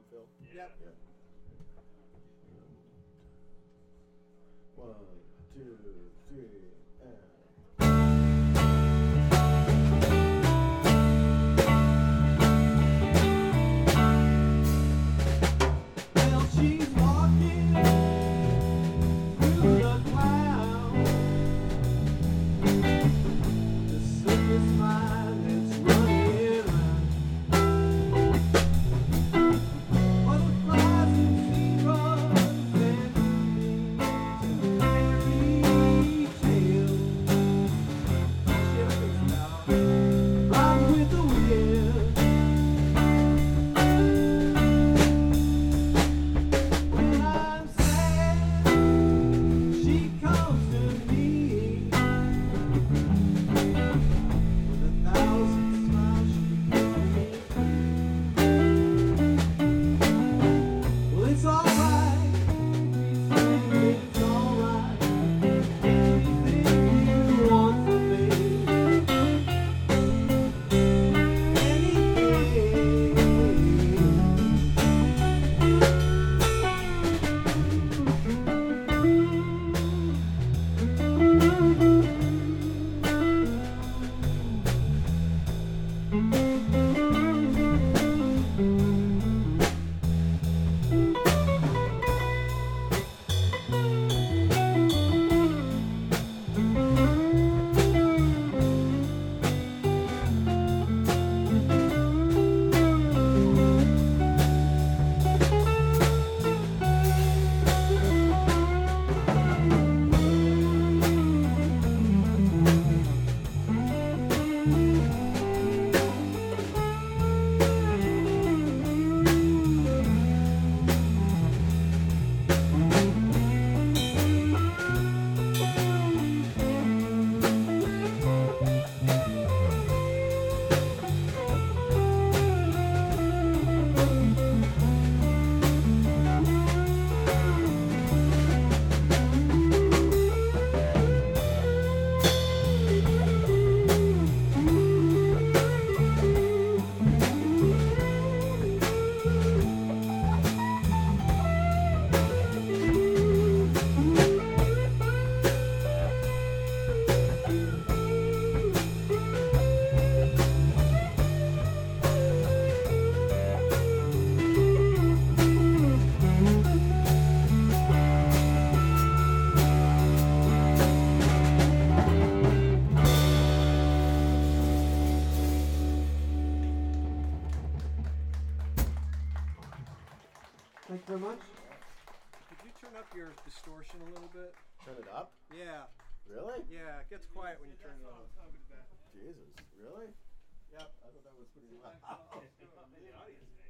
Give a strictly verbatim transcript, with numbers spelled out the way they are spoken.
on, Phil? Yep. Yeah. One, two, three, and... Well, she's walking through the clouds. The sickest mind that's running around. Butterflies and zebras and moonbeams and fairy tales. She thinks about riding with the wind. When I'm sad, she comes to me with a thousand smiles she gives me. Well, it's alright, it's alright. Anything you want from me, thank you very much. Could you turn up your distortion a little bit? Turn it up? Yeah. Really? Yeah, it gets quiet when you turn it on. Jesus, really? Yep. I thought that was pretty loud.